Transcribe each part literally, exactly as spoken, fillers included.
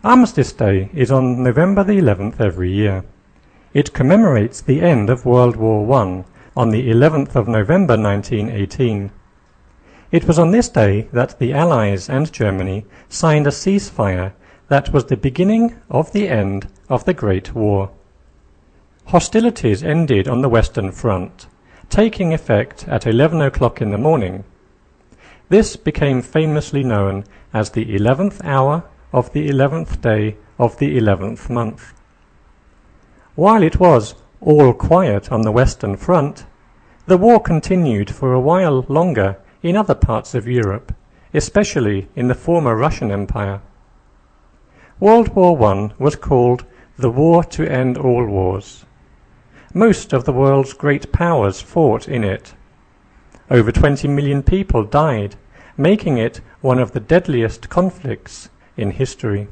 Armistice Day is on November the eleventh every year. It commemorates the end of World War One on the eleventh of November nineteen eighteen. It was on this day that the Allies and Germany signed a ceasefire that was the beginning of the end of the Great War. Hostilities ended on the Western Front, taking effect at eleven o'clock in the morning. This became famously known as the eleventh hour of the eleventh day of the eleventh month. While it was all quiet on the Western Front, the war continued for a while longer in other parts of Europe, especially in the former Russian Empire. World War One was called the War to End All Wars. Most of the world's great powers fought in it. Over twenty million people died, making it one of the deadliest conflicts in history.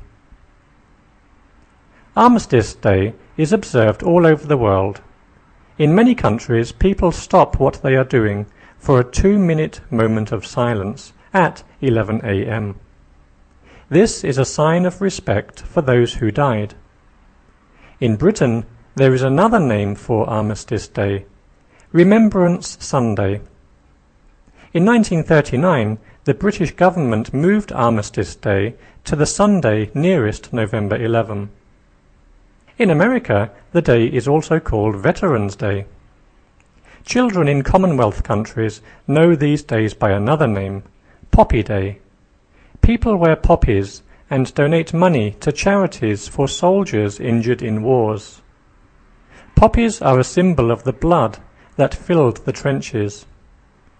Armistice Day is observed all over the world. In many countries, people stop what they are doing for a two-minute moment of silence at eleven a m This is a sign of respect for those who died. In Britain, there is another name for Armistice Day, Remembrance Sunday. In nineteen thirty-nine, the British government moved Armistice Day to the Sunday nearest November eleventh. In America, the day is also called Veterans Day. Children in Commonwealth countries know these days by another name, Poppy Day. People wear poppies and donate money to charities for soldiers injured in wars. Poppies are a symbol of the blood that filled the trenches.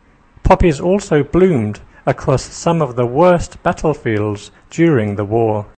Poppies also bloomed across some of the worst battlefields during the war.